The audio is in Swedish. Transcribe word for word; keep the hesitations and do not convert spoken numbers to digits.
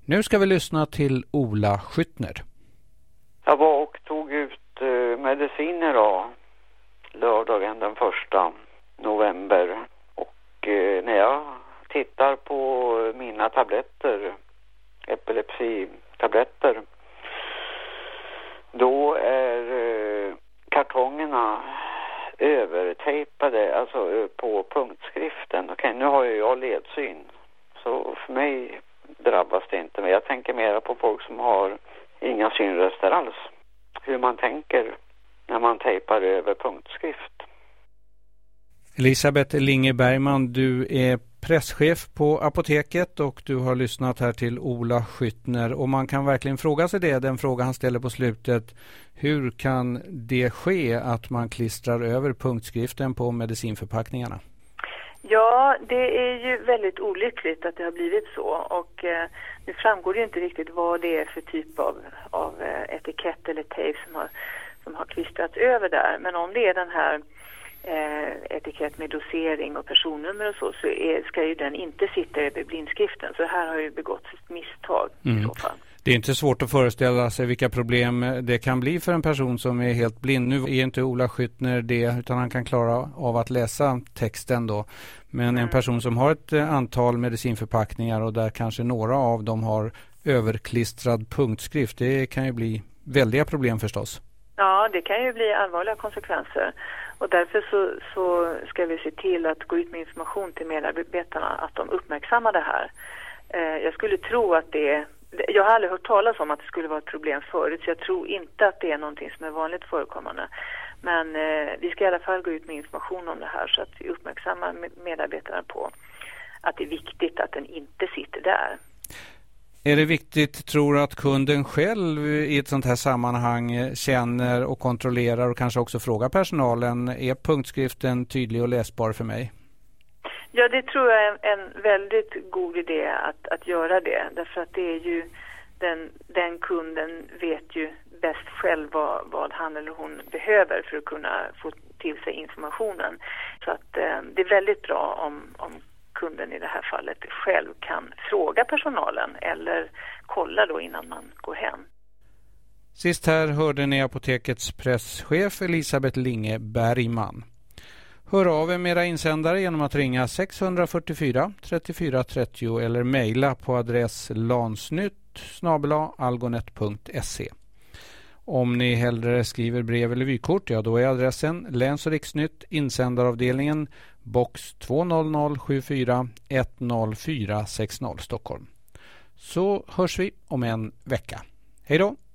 Nu ska vi lyssna till Ola Skyttner. Jag var och tog ut eh, mediciner då, lördagen den första november. Och eh, när jag tittar på mina tabletter, epilepsitabletter, då är eh, kartongerna övertejpade, alltså på punktskriften. Okej, nu har ju jag ledsyn, så för mig drabbas det inte. Men jag tänker mer på folk som har inga synrester alls. Hur man tänker när man tejpar över punktskrift. Elisabeth Linge Bergman, du är presschef på Apoteket och du har lyssnat här till Ola Skyttner. Och man kan verkligen fråga sig det, den fråga han ställer på slutet. Hur kan det ske att man klistrar över punktskriften på medicinförpackningarna? Ja, det är ju väldigt olyckligt att det har blivit så. Och eh, det framgår ju inte riktigt vad det är för typ av, av eh, etikett eller tejp som har, som har klistrats över där. Men om det är den här Eh, etikett med dosering och personnummer och så, så är, ska ju den inte sitta över blindskriften. Så här har ju begåtts ett misstag mm. i så fall. Det är inte svårt att föreställa sig vilka problem det kan bli för en person som är helt blind. Nu är inte Ola Skyttner det, utan han kan klara av att läsa texten då. Men mm. en person som har ett antal medicinförpackningar och där kanske några av dem har överklistrad punktskrift, det kan ju bli väldiga problem förstås. Ja, det kan ju bli allvarliga konsekvenser. Och därför så, så ska vi se till att gå ut med information till medarbetarna att de uppmärksammar det här. Eh, jag skulle tro att det är, jag har aldrig hört talas om att det skulle vara ett problem förut, så jag tror inte att det är någonting som är vanligt förekommande. Men eh, vi ska i alla fall gå ut med information om det här så att vi uppmärksammar medarbetarna på att det är viktigt att den inte sitter där. Är det viktigt, tror du, att kunden själv i ett sånt här sammanhang känner och kontrollerar och kanske också frågar personalen, är punktskriften tydlig och läsbar för mig? Ja, det tror jag är en väldigt god idé att, att göra det. Därför att det är ju, den, den kunden vet ju bäst själv vad, vad han eller hon behöver för att kunna få till sig informationen. Så att eh, det är väldigt bra om, om kunden i det här fallet själv kan fråga personalen eller kolla då innan man går hem. Sist här hörde ni Apotekets presschef Elisabeth Linge Bergman. Hör av er med era insändare genom att ringa sex fyra fyra trettiofyra trettio eller mejla på adress lansnytt snabel-a algonet punkt se. Om ni hellre skriver brev eller vykort, ja då är adressen Läns- och Riksnytt, insändaravdelningen, box två noll noll sju fyra ett noll fyra sex noll Stockholm. Så hörs vi om en vecka. Hej då!